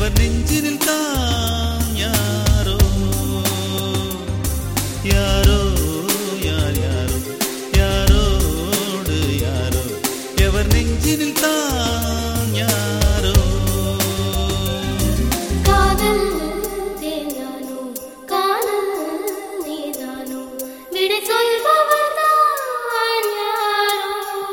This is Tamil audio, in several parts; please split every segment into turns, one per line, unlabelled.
எவர் நெஞ்சினில் தான் யாரோ யாரோ யார் யாரோ யாரோடு யாரோ எவர் நெஞ்சினில் தான் யாரோ
காதல் தேனானோ காதல் நீதானோ விடை சொல்பவர் தான் யாரோ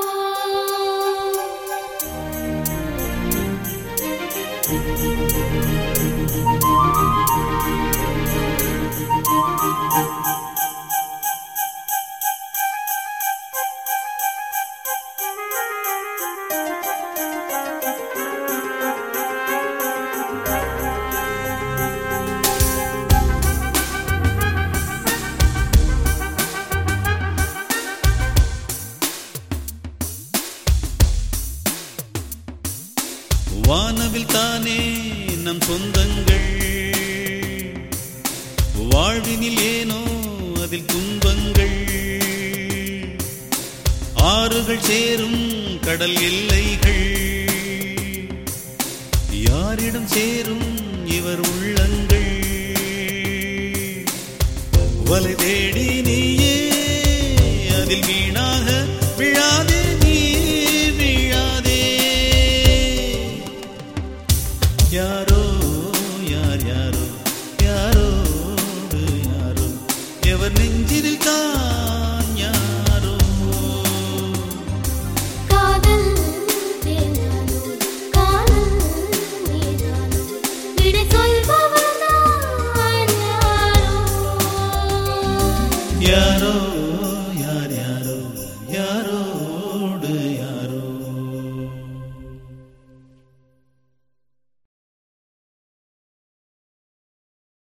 வானவில் தானே நம் சொந்தங்கள் வாழ்வினில் ஏனோ அதில் துன்பங்கள் ஆறுகள் சேரும் கடல் எல்லைகள் யாரிடம் சேரும் இவர் உள்ளங்கள் வலை தேடி நீயே அதில் வீணாக விழாதே நீ விழாதே யாரோ யார் யாரோ யாரோடு யாரோ எவர் நெஞ்சினில்